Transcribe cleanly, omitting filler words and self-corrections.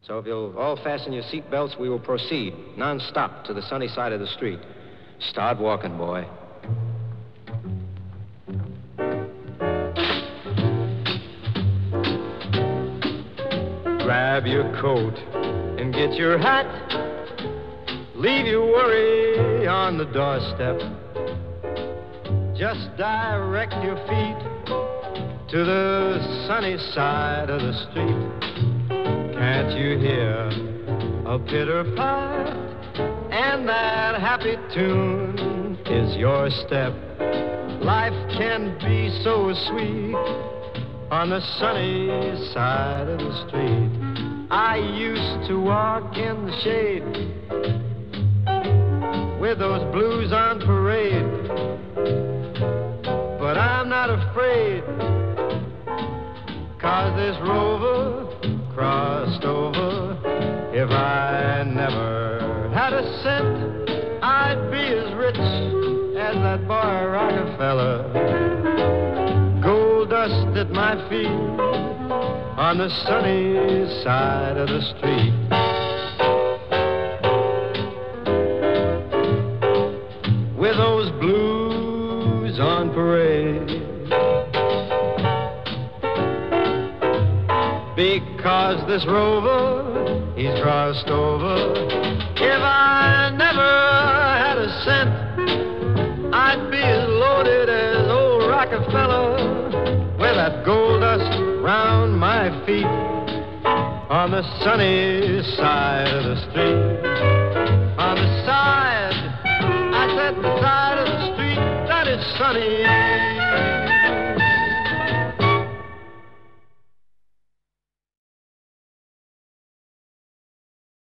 So if you'll all fasten your seat belts, we will proceed non-stop to the sunny side of the street. Start walking, boy. Grab your coat and get your hat. Leave your worry on the doorstep. Just direct your feet to the sunny side of the street. Can't you hear a pitter-pat? And that happy tune is your step. Life can be so sweet on the sunny side of the street. I used to walk in the shade with those blues on parade, but I'm not afraid, 'cause this rover crossed over. If I never had a cent, I'd be as rich as that boy Rockefeller. Gold dust at my feet on the sunny side of the street. With those blues on parade, because this rover, he's crossed over. If I never had a cent, I'd be as loaded as old Rockefeller, with that gold dust round my feet on the sunny side of the street. On the side, I said the side of the street that is sunny.